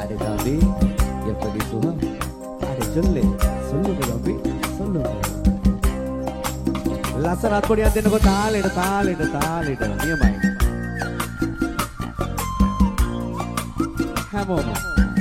Ada tapi yang pergi Tuhan. Ada jelek. Selalu tapi selalu. Lasarat pun yang tengok tali. Dia main. Come on.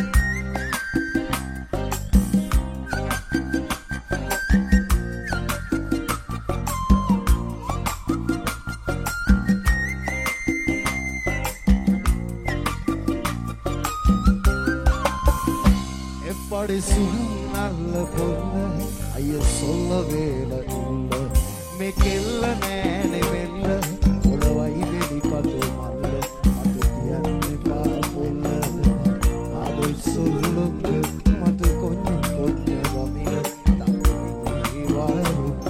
Everybody sunnalla polla ayya solla vela illa mekella nene mella olawai veli patu malla atu tiyanne pa polla adu sullunga matu konnya ramila tammi warukka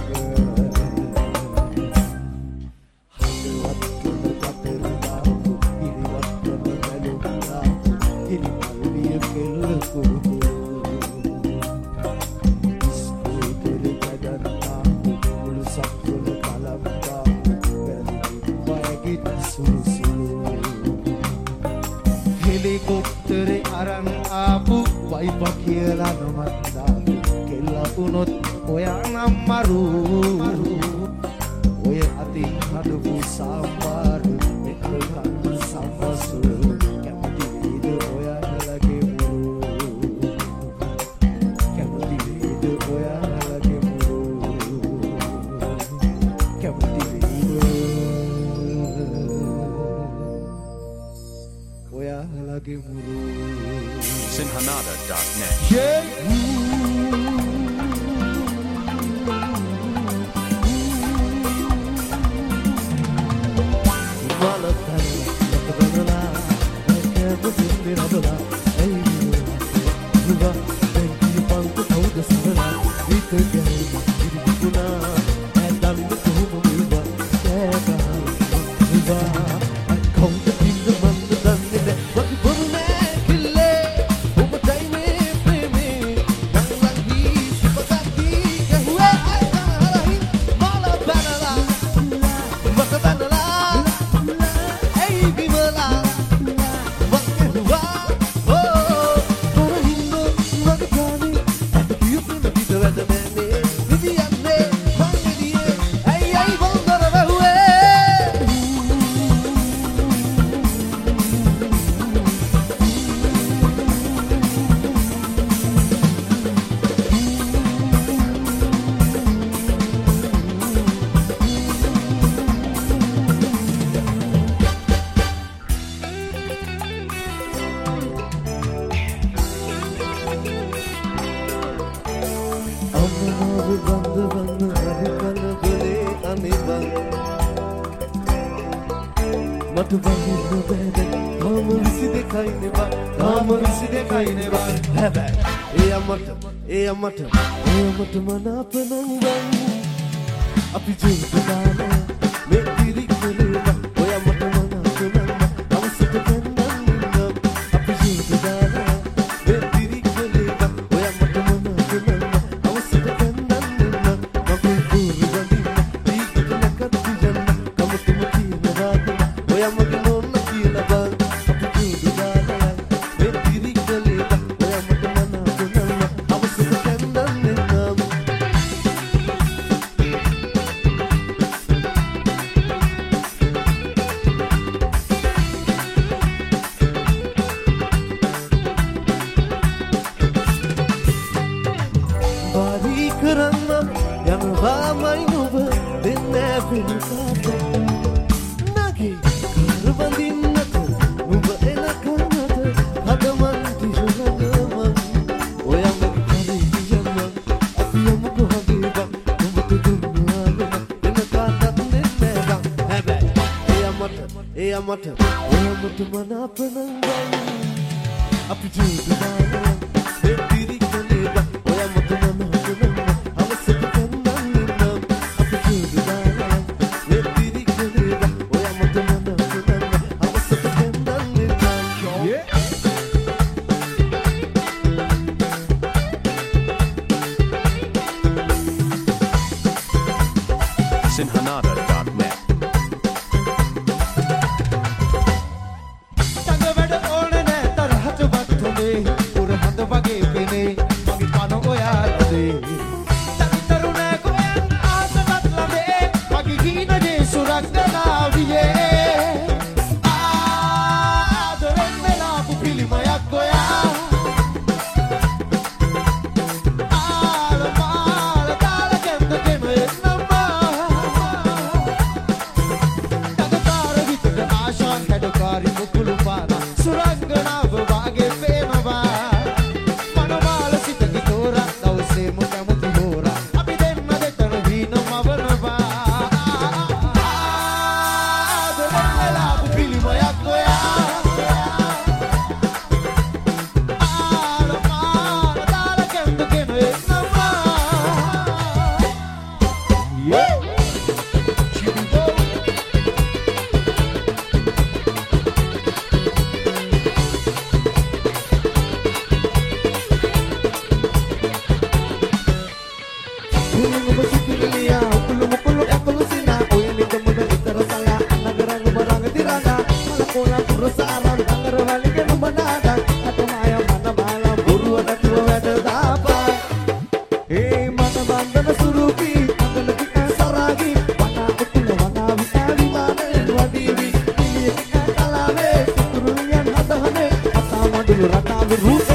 hadu wattu kateru daapu ini wattu melukka ini palviya kella kuru helikoptere aran aapu waipa කියලා නොමන්දාපු කෙල්ලපුනොත් ඔයා නම් මරු ඔය අතින් හදපු සාම්බාරු එක ගන්න සම්වසු කැමති වේද ඔයාලගේ මුරු කැමති වේද ඔයාලගේ මුරු කැමති වේද ඔයාලගේ මුරු Sinhanada.net. මතු බඳින්න බැද මම විසි දෙකයිනේ බා තාම විසි දෙකයිනේ බා හැබැයි ඒ අම්මට මනාප නම් වන් අපි ජීවිතානේ මේ පිරිකලේ ඔය අම්මට මනාප නම් අවසට දෙන්නම් අපි ජීවිතානේ මේ පිරිකලේ ඔය අම්මට මනාප නම් අවසට දෙන්නම් මගේ පුරු බඳින්න දීකට නැකත් ජන්න කමතුම කියනවා ඔය අම්මගේ නෝන්න කියලා බං අපි ජීවිතානේ මේ පිරිකලේ ඔය අම්මට මනාප නම් අවසට දෙන්නම් කරන්න යනවාමයි නොව දෙන්නේ පිළිසාත නගේ කරවඳින්නට නුඹ එලකන්නට හදමන් තිහුණගම ඔයමගේ කරේ කියන්න අපි යමු කොහගේ බං නුඹට දුන්නාම එන කාටත් දෙන්නේ බං හැබැයි ඒ අම්මට මනාප නම් බං අපි ජීවිතානේ මේ පිරිකලේ බං ඔයමට මනාප නම් Sinhanada.net. Tanga vada orne ne tarhat bat thome on the roof